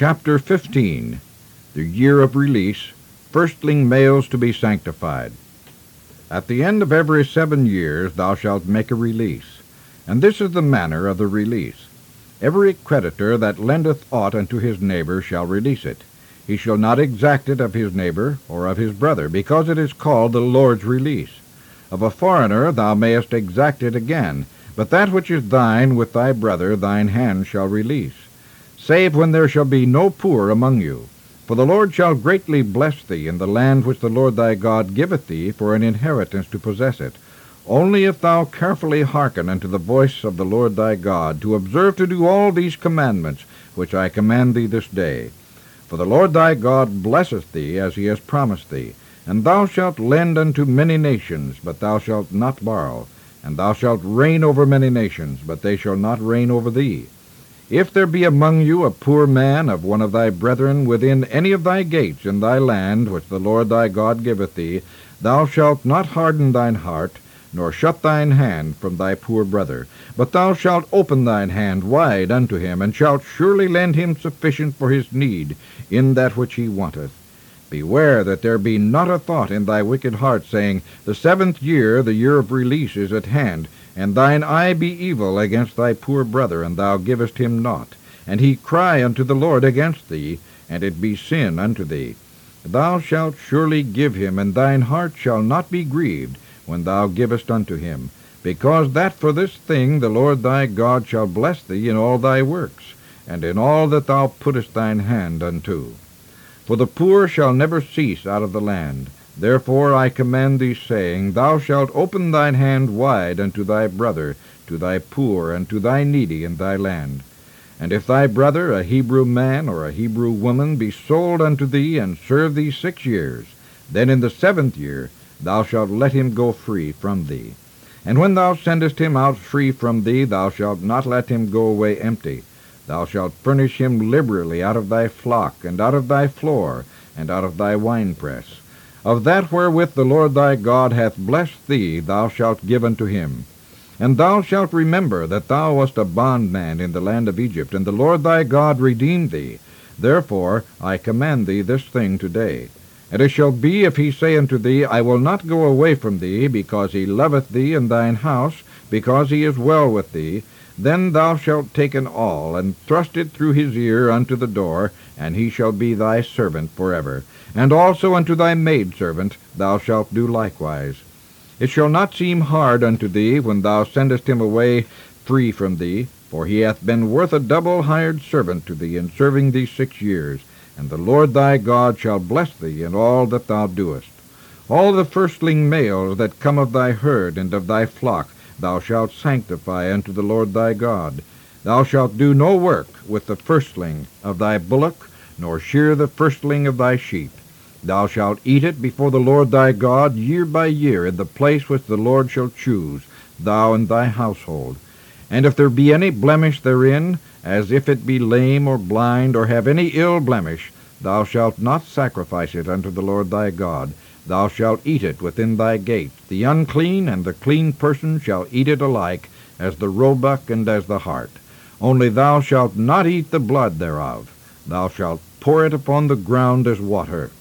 Chapter 15. The Year of Release, Firstling Males to be Sanctified. At the end of every 7 years thou shalt make a release, and this is the manner of the release. Every creditor that lendeth aught unto his neighbor shall release it. He shall not exact it of his neighbor or of his brother, because it is called the Lord's release. Of a foreigner thou mayest exact it again, but that which is thine with thy brother thine hand shall release, save when there shall be no poor among you. For the Lord shall greatly bless thee in the land which the Lord thy God giveth thee for an inheritance to possess it, only if thou carefully hearken unto the voice of the Lord thy God, to observe to do all these commandments which I command thee this day. For the Lord thy God blesseth thee as he has promised thee. And thou shalt lend unto many nations, but thou shalt not borrow. And thou shalt reign over many nations, but they shall not reign over thee. If there be among you a poor man of one of thy brethren within any of thy gates in thy land, which the Lord thy God giveth thee, thou shalt not harden thine heart, nor shut thine hand from thy poor brother, but thou shalt open thine hand wide unto him, and shalt surely lend him sufficient for his need in that which he wanteth. Beware that there be not a thought in thy wicked heart, saying, The 7th year, the year of release, is at hand, and thine eye be evil against thy poor brother, and thou givest him naught, and he cry unto the Lord against thee, and it be sin unto thee. Thou shalt surely give him, and thine heart shall not be grieved when thou givest unto him, because that for this thing the Lord thy God shall bless thee in all thy works, and in all that thou puttest thine hand unto. For the poor shall never cease out of the land. Therefore I command thee, saying, Thou shalt open thine hand wide unto thy brother, to thy poor, and to thy needy in thy land. And if thy brother, a Hebrew man or a Hebrew woman, be sold unto thee, and serve thee 6 years, then in the 7th year thou shalt let him go free from thee. And when thou sendest him out free from thee, thou shalt not let him go away empty. Thou shalt furnish him liberally out of thy flock, and out of thy floor, and out of thy winepress. Of that wherewith the Lord thy God hath blessed thee thou shalt give unto him. And thou shalt remember that thou wast a bondman in the land of Egypt, and the Lord thy God redeemed thee. Therefore I command thee this thing today. And it shall be, if he say unto thee, I will not go away from thee, because he loveth thee and thine house, because he is well with thee, then thou shalt take an awl, and thrust it through his ear unto the door, and he shall be thy servant forever. And also unto thy maidservant thou shalt do likewise. It shall not seem hard unto thee when thou sendest him away free from thee, for he hath been worth a double hired servant to thee in serving thee 6 years. And the Lord thy God shall bless thee in all that thou doest. All the firstling males that come of thy herd and of thy flock thou shalt sanctify unto the Lord thy God. Thou shalt do no work with the firstling of thy bullock, nor shear the firstling of thy sheep. Thou shalt eat it before the Lord thy God year by year in the place which the Lord shall choose, thou and thy household. And if there be any blemish therein, as if it be lame or blind, or have any ill blemish, thou shalt not sacrifice it unto the Lord thy God. Thou shalt eat it within thy gates. The unclean and the clean person shall eat it alike, as the roebuck and as the hart. Only thou shalt not eat the blood thereof. Thou shalt pour it upon the ground as water.